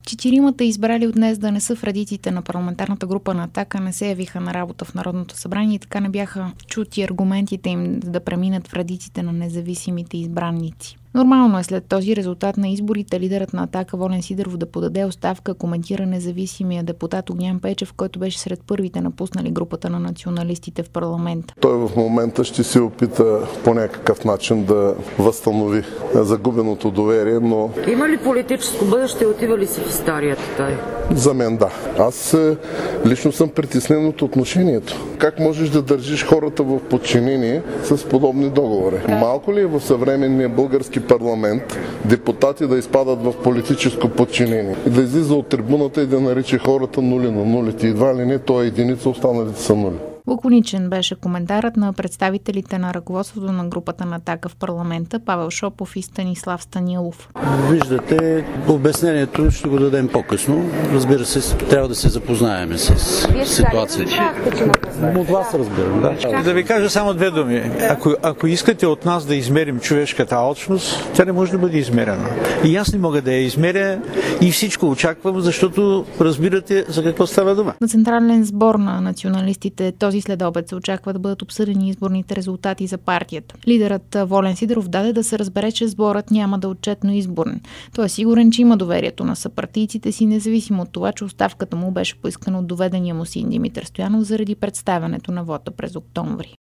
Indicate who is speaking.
Speaker 1: Четиримата избрали от днес да не са в редиците на парламентарната група на Атака не се явиха на работа в Народното събрание и така не бяха чути аргументите им да преминат в редиците на независимите избранници. Нормално е след този резултат на изборите лидерът на Атака Волен Сидеров да подаде оставка, коментира независимия депутат Огнян Пейчев, който беше сред първите напуснали групата на националистите в парламента.
Speaker 2: Той в момента ще се опита по някакъв начин да възстанови загубеното доверие, но...
Speaker 3: Има ли политическо бъдеще, отива ли си в историята той?
Speaker 2: За мен да. Аз лично съм притеснен от отношението. Как можеш да държиш хората в подчинение с подобни договори? Малко ли е в съвременния български парламент депутати да изпадат в политическо подчинение? Да излиза от трибуната и да нарича хората нули на нулите. Едва ли не, той е единица, останалите са нули.
Speaker 1: Лаконичен беше коментарът на представителите на ръководството на групата на Атака в парламента Павел Шопов и Станислав Станилов.
Speaker 4: Виждате, обяснението ще го дадем по-късно. Разбира се, трябва да се запознаем с ситуацията. От вас разбирам, да.
Speaker 5: Да ви кажа само две думи. Ако искате от нас да измерим човешката алчност, тя не може да бъде измерена. И аз не мога да я измеря и всичко очаквам, защото разбирате за какво става дума.
Speaker 1: На централен сбор на националистите този следобед се очаква да бъдат обсъдени изборните резултати за партията. Лидерът Волен Сидеров даде да се разбере, че сборът няма да е отчетно изборен. Той е сигурен, че има доверието на съпартийците си, независимо от това, че оставката му беше поискана от доведения му син Димитър Стоянов заради представянето на вота през октомври.